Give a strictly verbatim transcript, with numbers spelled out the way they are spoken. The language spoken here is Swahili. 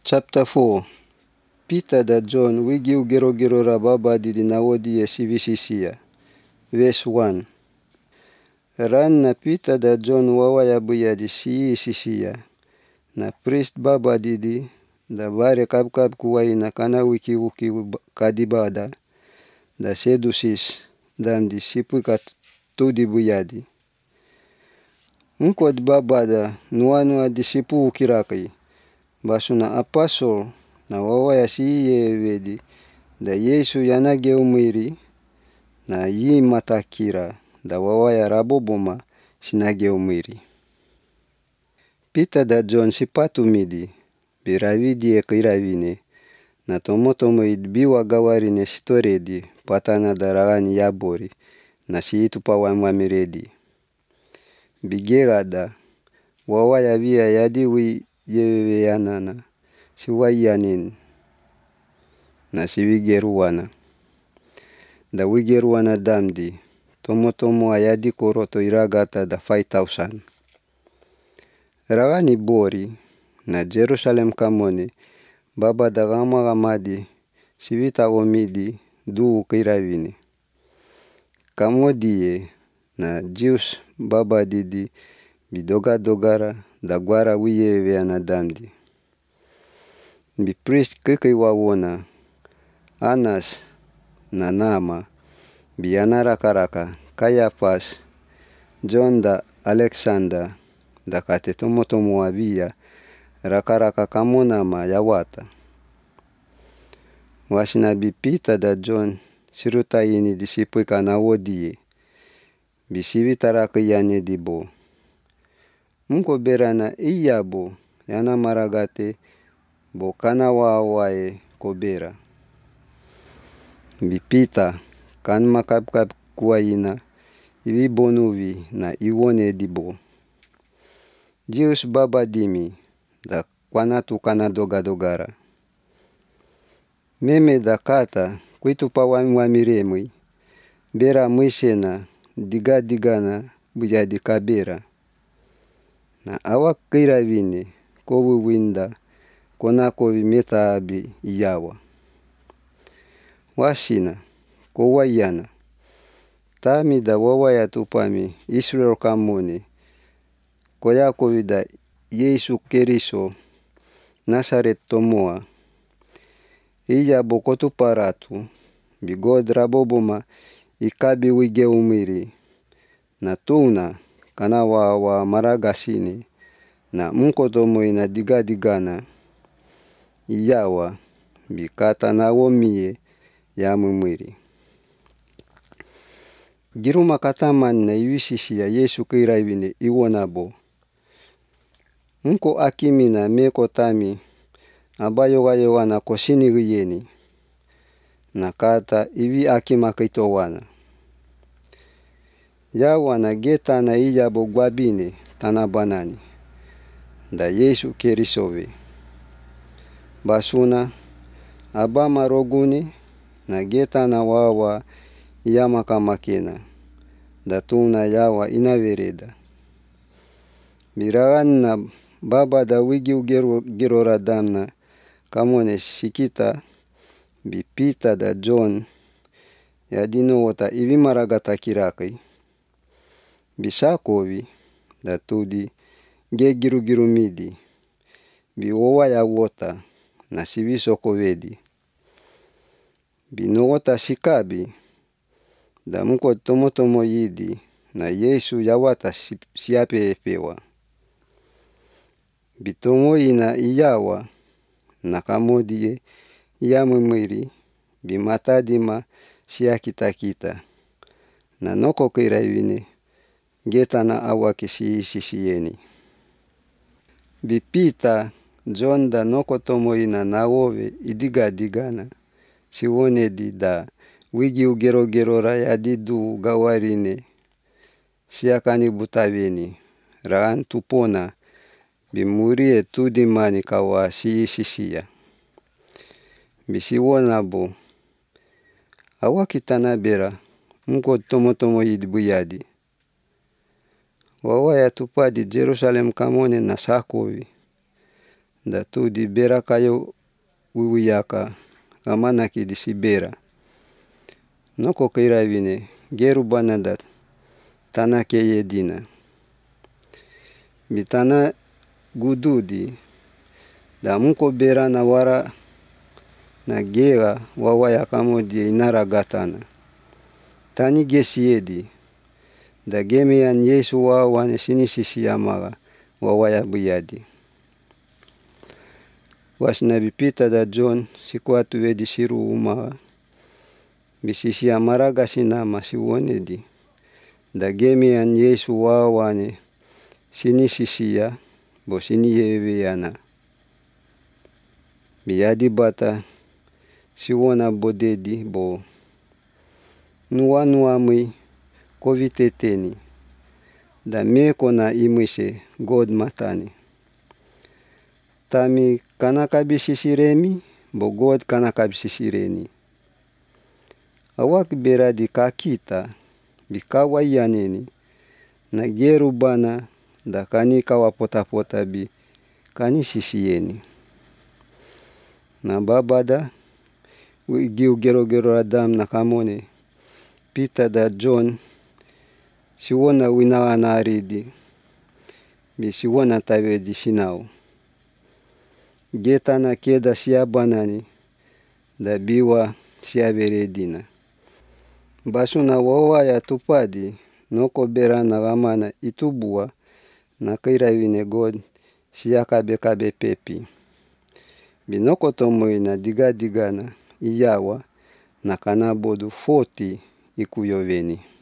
Chapter four. Peter da John wigi ugerogero baba didi na wodi ya sivisisia. Verse one. Ran na Peter da John wawa ya buya di sii sisia. Na priest baba didi da bare kap kap kuwai na kana wiki wiki kadibada. Da sedusis dam di sipu kat tudi buyadi. Mkod baba da nuwa nuwa di sipu ukiraki. Basuna apostle na wawa ya siye wedi. Da Yesu yanage umiri na yi matakira. Da wawa ya raboboma sinage umiri. Peter da John sipatu midi. Biravidi eka iravine. Na tomo tomo idbiwa gawarine sitoredi. Patana daragani yabori. Na siitu pawamiredi. Bigegada. Wawa ya via yadiwi yewe yanana. Siwa yanin. Na siwigeruwana. Da wigeruwana damdi. Tomo tomo ayadi koroto iragata da five thousand. Ragani bori. Na Jerusalem kamone. Baba da gama gamadi. Sivita omidi. Duu kiravini. Kamodie. Na Jews baba didi. Bidoga dogara. Da gwara wiyewe anadamdi. Bi priest keke wawona. Anas na Nama. Bi anaraka raka. Caiaphas. John da Alexander. Da kate tomo tomo wabia. Raka raka kamonama yawata. Wasina bi Peter da John. Siruta ini disipuika na wodie. Bi sivita raka yane dibo. Mko berana iyabo. Yana maragate. Bo kana wawae kobera. Bi Peter. Kan makap kap kuwaina. Iwi bonuvi na iwone dibo. Jews baba dimi. Da kwanatu kana doga dogara. Meme da kata. Kwitu pawami wamiremui. Bera muisena. Diga digana. Bujadi kabera. Na awak kiravine. Kowu winda. Kona kovi meta abi iyawa. Wasina. Kowa yana. Tami da wawa ya tupami. Israel kamone. Koya kovi da Yesu keriso. Nasaret tomoa. Iya bokotu paratu. Bigod raboboma. Ikabi wige umiri. Na tuna. Kana wawa maragasini. Na mkotomo ina diga digana. Iyawa. Bikata na womie. Ya mumiri. Giruma kataman na iwisisi ya Yesu kiravine iwonabo. Mko akimina meko tami. Abayoga yoga na kosini giyeni. Na kata iwi akima kitowana. Yawana geta na iyabo gwabine tanabanani. Da Yesu kerisove. Basuna. Abama roguni. Na geta na wawa. Iyamaka makena. Da tuna yawa inavereda. Biragan na baba da wigi ugero damna. Kamone sikita. Bi Peter da John. Yadino wata iwi maragata kiraki. Bisakovi. Da tudi. Ge giru giru midi. Bi wawa ya wota. Na siviso kovedi. Bino wota sikabi. Da mko tomo tomo yidi. Na Yesu yawata siape epewa. Bitomo ina iyawa. Na kamodie. Iyamumiri. Bimatadima siakita kita. Na noko kiravine. Geta na awakisi sisieni. Bi Peter. John da noko tomo ina nawowe idiga digana. Siwone di da. Wigi ugero gero raya didu gawarine. Siakani butaveni. Raan tupona. Bimurie tudi mani kawa siisisia. Bisiwonabo. Awakitana bera. Mko tomo tomo idbuyadi. Wawa ya tupadi Jerusalem kamone na sakovi. da tu di bera kayo wiwiyaka amanaki di si bera. Noko kiravine geru bana da tana keye dina. Bitana gududi da munko bera na wara na gera wawaya kamo di inara gatana. Tani gesiedi da gemeyan Yesu wawane sinisisi yamaga wawaya buyadi. Was nabi Peter da John sikuatu wedi siru umaga bisisi amaraga sinama siwonedi da gemeyan Yesu wawane sinisisi ya bo sini yewe yana. Biyadi bata siwona bodedi bo nuwa nuwa mui koviteteni da meko na imise God matani. Tami kanakabisisiremi bo God kanakabisisireni. Awak beradi kakita bikawa yaneni na geru bana da kani kawa pota-pota bi kani sisieni. Na babada giu gero-gero adam na kamone Peter da John siwona winawa na aridi bi siwona tawe di sinau. Geta na keda siya banani da biwa siya veredina. Basu na wawa ya tupadi noko bera na gamana itubua na kiravine God siya kabe-kabe pepi. Binoko tomoi na diga-digana iyawa na kanabodu forty ikuyoveni.